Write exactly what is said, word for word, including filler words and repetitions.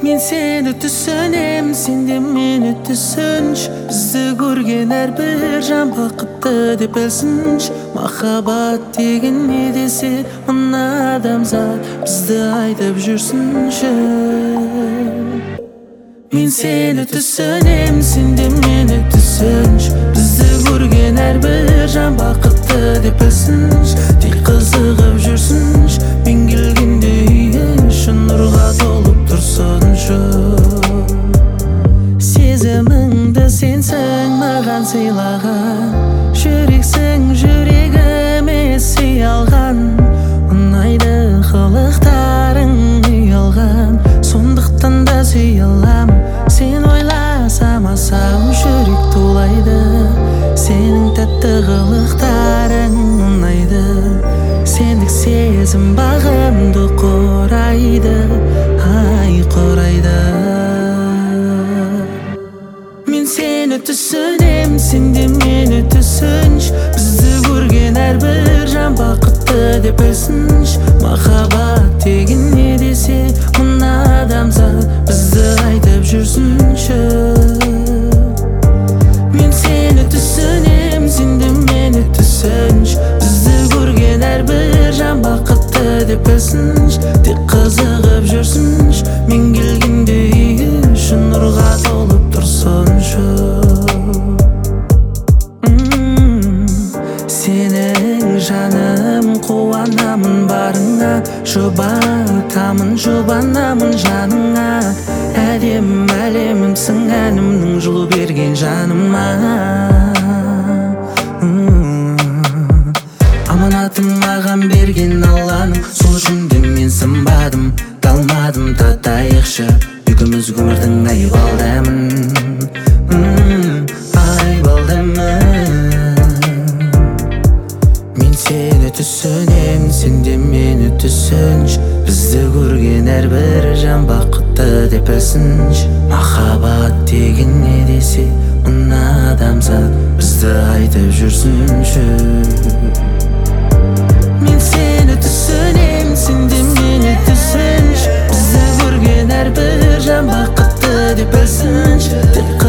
Мен сені түсінем, сен де мені түсінші. Бізді көрген әрбір жан бақытты деп білсінші. Махаббат деген не десе мына адамзат бізді айтып жүрсінші. Мен сені түсінем, сен де мені түсінші. Бізді көрген әрбір жан бақытты деп білсінші. Тек қызығып жүрсінші. Мен келгенде үй іші нұрға толып тұрсыншы. Сезіміңді сенсің маған сыйлаған, жүрексің жүрегіме сый алған. Ұнайды қылықтарың ұялған, сондықтан да сүй алам. Сен ойласам асам жүрек тулайды, сенің тәтті қылықтарың ұнайды. Сендік сезім бағымды құрайды, ай құрайды. Мен сені түсінем, сен де мені түсінші. Бізді көрген әрбір жан бақытты деп білсінші. Махаббат деген не десе мына адамзат бізді айтып жүрсінші. Мен сені түсінем, сен де мені түсінші. Бізді көрген әрбір жан бақытты деп білсінші. Тек қызығып жүрсінші. Мен келгенде үй іші нұрға толып тұрсыншы. Сенің жаным, қуанамын барыңа, жұбатамын, жұбанамын жаныңа. Әлем әлемімсің, әлемнің жылу берген жаныма. Аманатым маған берген Алланың, сол үшін де мен сынбадым, талмадым. Татайықшы екеуміз өмірдің айбалдамын, айбалдамын. Мен сені түсінем, сен де мені түсінші. Бізді көрген әрбір жан бақытты деп білсінші. Махаббат деген не десе мына адамзат бізді айтып жүрсінші. Мен сені түсінем, сен де мені түсінші. Бізді көрген әрбір жан бақытты деп білсінші.